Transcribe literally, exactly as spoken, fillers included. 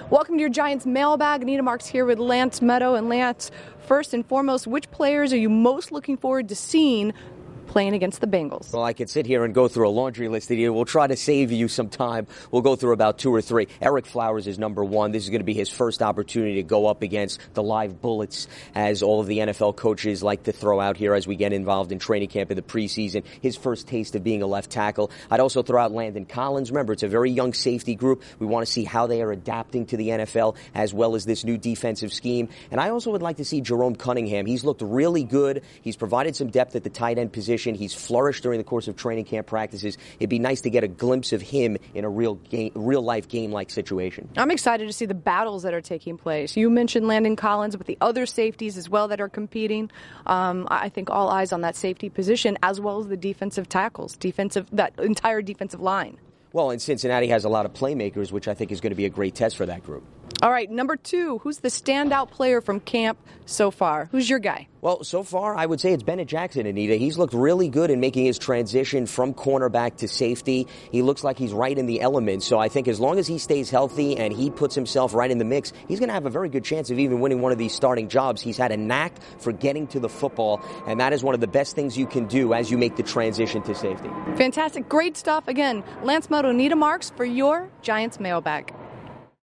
Welcome to your Giants mailbag. Anita Marks here with Lance Meadow. And Lance, first and foremost, which players are you most looking forward to seeing playing against the Bengals? Well, I could sit here and go through a laundry list here. We'll try to save you some time. We'll go through about two or three. Eric Flowers is number one. This is going to be his first opportunity to go up against the live bullets, as all of the N F L coaches like to throw out here as we get involved in training camp in the preseason. His first taste of being a left tackle. I'd also throw out Landon Collins. Remember, it's a very young safety group. We want to see how they are adapting to the N F L as well as this new defensive scheme. And I also would like to see Jerome Cunningham. He's looked really good. He's provided some depth at the tight end position. He's flourished during the course of training camp practices. It'd be nice to get a glimpse of him in a real game, real life game-like situation. I'm excited to see the battles that are taking place. You mentioned Landon Collins, but the other safeties as well that are competing. Um, I think all eyes on that safety position, as well as the defensive tackles, defensive that entire defensive line. Well, and Cincinnati has a lot of playmakers, which I think is going to be a great test for that group. All right, number two, who's the standout player from camp so far? Who's your guy? Well, so far, I would say it's Bennett Jackson, Anita. He's looked really good in making his transition from cornerback to safety. He looks like he's right in the element. So I think as long as he stays healthy and he puts himself right in the mix, he's going to have a very good chance of even winning one of these starting jobs. He's had a knack for getting to the football, and that is one of the best things you can do as you make the transition to safety. Fantastic. Great stuff. Again, Lance Meadow, Anita Marks for your Giants mailbag.